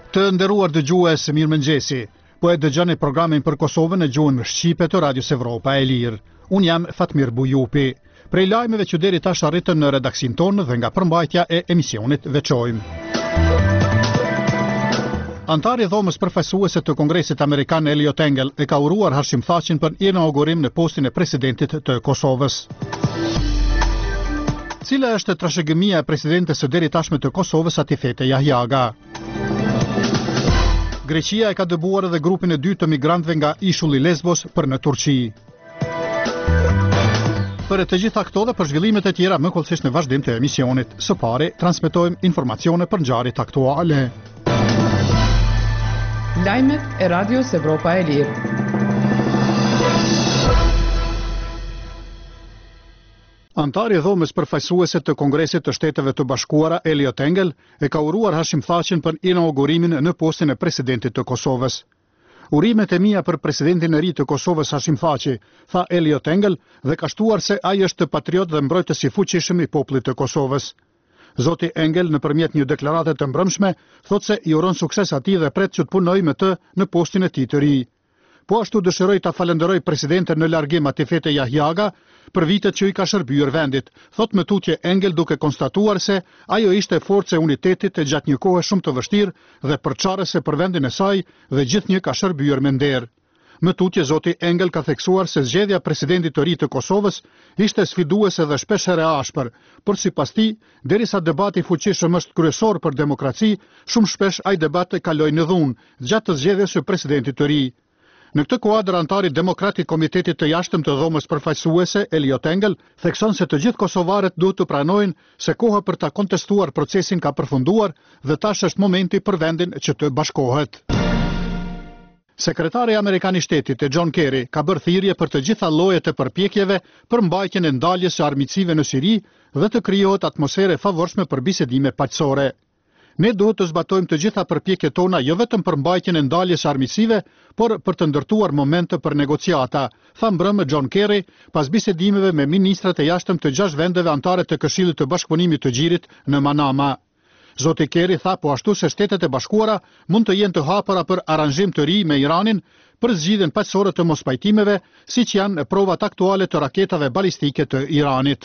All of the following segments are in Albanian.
Të nderuar dëgjues, mirëmëngjesi. Po e dëgjoni programin për Kosovën në gjuhën shqipe të Radios Evropa e Lirë. Unë jam Fatmir Bujupi. Prej lajmeve që deri tash arritën në redaksin tonë dhe nga përmbajtja e emisionit veçojmë. Antari i dhomës përfaqësuese të Kongresit Amerikan Eliot Engel e ka uruar Hashim Thaqin për inaugurim në postin e presidentit të Kosovës. Cila është trashëgimia e presidentes së deri tashme të Kosovës Atifete Jahjaga? Greqia e ka dëbuar edhe grupin e dytë të migrantëve nga ishulli Lesbos për në Turqi. Për të gjitha këto dhe për zhvillimet e tjera më kollësisht në vazhdim të emisionit. Së pari, transmetojmë informacione për ngjarjet aktuale. Lajmet e Radios Evropa e Lirë. Antari i dhomës përfaqësuese të Kongresit të Shteteve të Bashkuara, Eliot Engel, e ka uruar Hashim Thaqin për inaugurimin në postin e presidentit të Kosovës. Urimet e mia për presidentin e ri të Kosovës Hashim Thaqi, tha Eliot Engel, dhe ka shtuar se ai është patriot dhe mbrojtës i fuqishëm i popullit të Kosovës. Zoti Engel, nëpërmjet një deklarate të mbrëmshme, thot se i uron sukses atij dhe pret që të punojë me të në postin e tij të ri. Po ashtu dëshiroj ta falenderoj presidenten në largim Atifete Jahjaga për vitet që i ka shërbyer vendit, thot me tutje Engel duke konstatuar se ajo ishte forcë e unitetit e gjatë një kohe shumë të vështirë dhe përçarëse për vendin e saj dhe gjithnjë ka shërbyer me nder. Më tutje zoti Engel ka theksuar se zgjedhja e presidentit të ri të Kosovës ishte sfiduese dhe shpeshherë e ashpër, por sipas tij, derisa debati fuqishëm është kryesor për demokraci, shumë shpesh ai debat e kaloi në dhunë gjatë të zgjedhjes së presidentit të ri. Në këtë kuadër antari demokrat i Komitetit të Jashtëm të dhomës përfaqësuese, Eliot Engel, thekson se të gjithë kosovarët duhet të pranojnë se koha për ta kontestuar procesin ka përfunduar dhe tash është momenti për vendin që të bashkohet. Sekretari Amerikan i Shtetit John Kerry ka bërë thirrje për të gjitha llojet e përpjekjeve për mbajtjen e ndaljes së armiqësive në Siri dhe të krijohet atmosferë e favorshme për bisedime paqësore. Ne duhet të zbatojmë të gjitha përpjekjet tona jo vetëm për mbajtjen e ndaljes armiqësive, por për të ndërtuar momente për negociata, tha mbrëmë John Kerry pas bisedimeve me ministrat e jashtëm të 6 vendeve anëtare të Këshillit të Bashkëpunimit të Gjirit në Manama. Zoti Kerry tha po ashtu se Shtetet e Bashkuara mund të jenë të hapura për aranzhim të ri me Iranin për zgjidhjen paqësore të mospajtimeve, siç janë provat aktuale të raketave balistike të Iranit.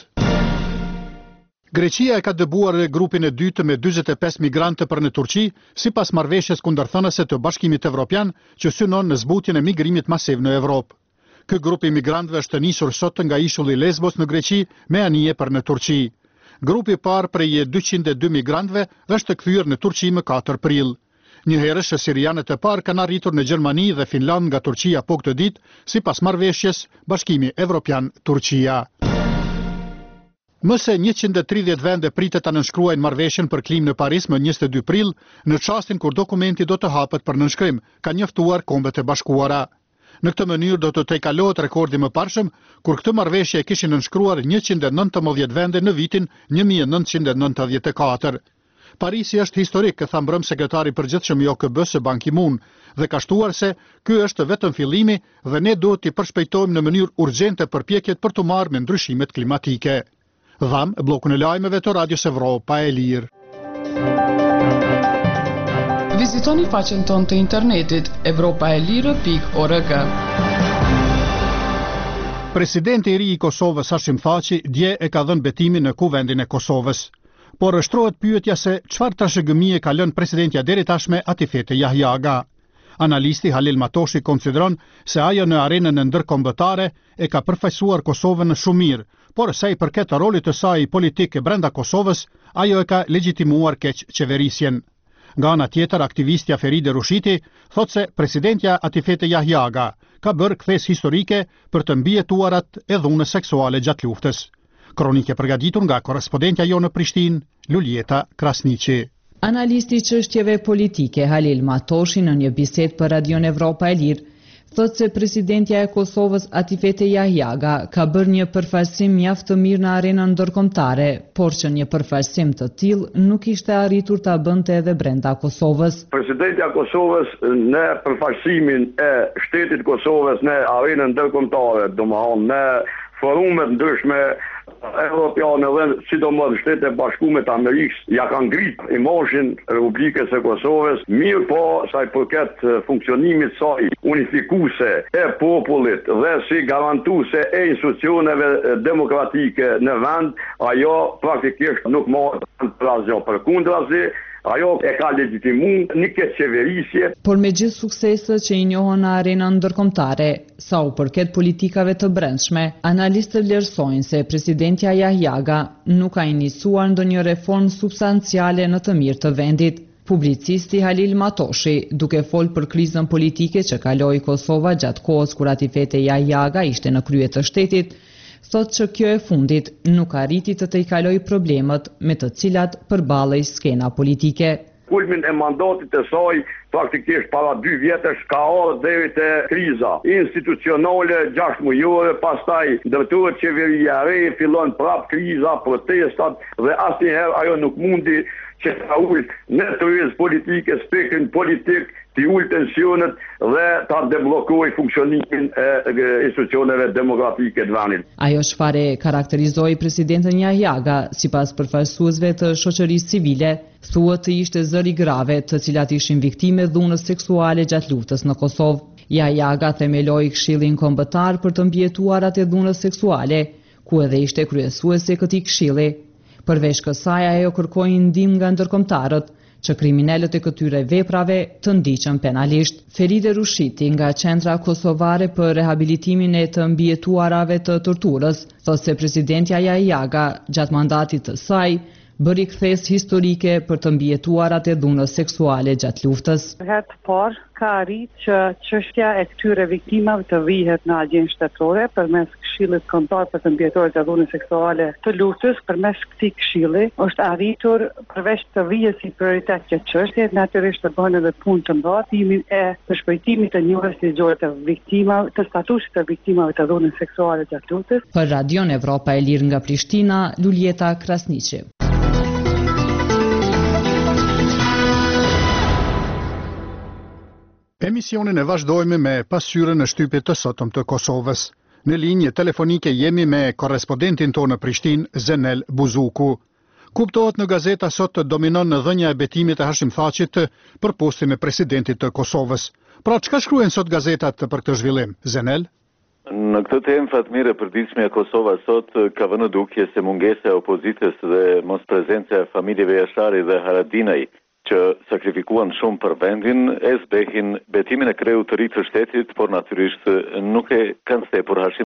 Greqia e ka dëbuar grupin e dytë me 45 migrantë për në Turqi, sipas marrëveshjes kundërthënëse të Bashkimit Evropian që synon në zbutjen e migrimit masiv në Evropë. Ky grup i migrantëve është nisur sot nga ishulli Lesbos në Greqi me anije për në Turqi. Grupi i parë prej 202 migrantëve është kthyer në Turqi më 4 prill. Njëherësh sirianët e parë kanë arritur në Gjermani dhe Finland nga Turqia po këtë ditë, sipas marrëveshjes Bashkimi Evropian Turqia. Më se 130 vende pritet ta nënshkruajnë marrëveshjen për klimën në Paris më 22 prill, në çastin kur dokumenti do të hapet për nënshkrim, ka njoftuar Kombet e Bashkuara. Në këtë mënyrë do të tejkalohet rekordi më parshëm, kur këtë marrëveshje e kishin nënshkruar 119 vende në vitin 1994. Parisi është historik, tha mbrëm sekretari i përgjithshëm i OKB-s Ban Ki-moon, dhe ka shtuar se ky është vetëm fillimi dhe ne duhet të përshpejtojmë në mënyrë urgjente përpjekjet për të marrë me ndryshimet klimatike. Dham bllokun e lajmeve të Radios Evropa e Lirë. Vizitoni faqen tonë të internetit evropaelire.org. Presidenti i ri i Kosovës Hashim Thaqi dje e ka dhënë betimin në kuvendin e Kosovës. Por shtrohet pyetja se çfarë trashëgimie ka lënë presidentja deri tashme Atifete Jahjaga. Analisti Halil Matoshi konsideron se ajo në arenën ndërkombëtare e ka përfaqësuar Kosovën shumë mirë, por sa i përket rolit të saj politik brenda Kosovës, ajo e ka legjitimuar keq qeverisjen. Nga ana tjetër, aktivistja Feride Rushiti thot se presidentja Atifete Jahjaga ka bërë kthes historike për të mbijetuarat e dhunës seksuale gjatë luftës. Kronike përgatitur nga korrespondentja jonë në Prishtinë, Luljeta Krasniqi. Analisti çështjeve politike Halil Matoshi në një bisedë për Radion Evropa e Lirë thot se presidentja e Kosovës Atifete Jahjaga ka bërë një përfaqësim mjaft të mirë në arenën ndërkombëtare, por që një përfaqësim të tillë nuk ishte arritur ta bënte edhe brenda Kosovës. Presidentja e Kosovës në përfaqësimin e shtetit Kosovës në arenën ndërkombëtare, domethënë në forumet ndryshme Evropianë dhe sidomos Shtetet e Bashkuara të Amerikës ja kanë ngritur imazhin Republikës së Kosovës, mirë po sa i përket funksionimit të saj unifikuese e popullit dhe si garantuese e institucioneve demokratike në vend, ajo praktikisht nuk morë asgjë. Përkundrazi, ajo e ka legitimu një këtë qeverisje. Por me gjithë sukseset që i njohën në arenën ndërkombëtare, sa u përket politikave të brendshme, analistët vlerësojnë se presidentja Yahyaga nuk ka iniciuar ndonjë reformë substanciale në të mirë të vendit. Publicisti Halil Matoshi, duke folë për krizën politike që kaloi Kosova gjatë kohës kur Atifete Yahyaga ishte në krye të shtetit, thot që kjo e fundit nuk arriti të i kaloj problemet me të cilat përballej skena politike. Kulmin e mandatit të saj praktikisht para 2 vjetësh ka ardhur deri te kriza institucionale 6 mujore, pastaj ndërtohet qeveria e re, fillon prap kriza, protestat dhe asnjëherë ajo nuk mundi që ta ul në tërësi politike, spektrin politik, të ul tensionet dhe ta deblokoj funksionimin e institucioneve demokratike të vendit. Ajo çfarë karakterizoi presidenten Yahyaga, sipas përfaqësuesve të shoqërisë civile, thuhet të ishte zëri grave të cilat ishin viktime dhunës seksuale gjatë luftës në Kosovë. Yahyaga themeloi Këshillin Kombëtar për të mbijetuarat e dhunës seksuale, ku edhe ishte kryesuese e këtij këshilli. Përveç kësaj, ajo kërkoi ndihmë nga ndërkombëtarët që kriminalët e këtyre veprave të ndiqen penalisht. Feride Rushiti nga Qendra Kosovare për Rehabilitimin e të mbijetuarave të torturës thotë se presidentja Yahyaga gjatë mandatit të saj bëri kthes historike për të mbijetuarat e dhunës seksuale gjatë luftës. Herë të parë ka arrit që çështja e këtyre viktimave të vihet në agjenë shtetërore përmes Këshillit Kombëtar për të mbijetuarit e dhunës seksuale të luftës. Përmes këtij këshilli është arritur përveç të vihet si prioritet që çështja natyrisht të bëhen edhe punë të mbartimi e përshpejtimit të njohjes ligjore të viktimave, të statusit të viktimave të dhunës seksuale gjatë luftës. Për Radion Evropa e Lirë nga Prishtina, Luljeta Krasniqi. Emisionin e vazhdojmë me pasqyrën e shtypit të sotëm të Kosovës. Në linjë telefonike jemi me korrespondentin tonë në Prishtinë, Zenel Buzuku. Kuptohet në gazeta sot dominon në dhënia e betimit të Hashim Thaqit për postin e presidentit të Kosovës. Pra çka shkruajnë sot gazetat për këtë zhvillim, Zenel? Në këtë temë, Fatmire, përditshmja Kosova sot ka vënë dukje se mungesa e opozitës dhe mos prezenca e familjeve Jashari dhe Haradinaj që sakrifikuan shumë për vendin, e zbehin betimin e kreut të ri të shtetit, por natyrisht nuk e kanë stepur Hashim